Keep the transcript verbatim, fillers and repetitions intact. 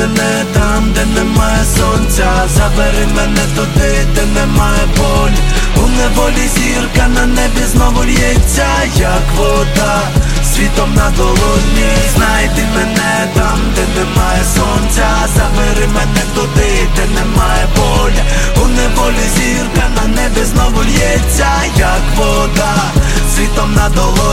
мене там, де немає сонця, забери мене туди, де немає болі. У неволі зірка на небі знову лється, як вода, світом на долоні. Знайди мене там, де немає сонця, забери мене туди, де немає болі. У неволі зірка на небі знову лється, як вода, світом на долоні.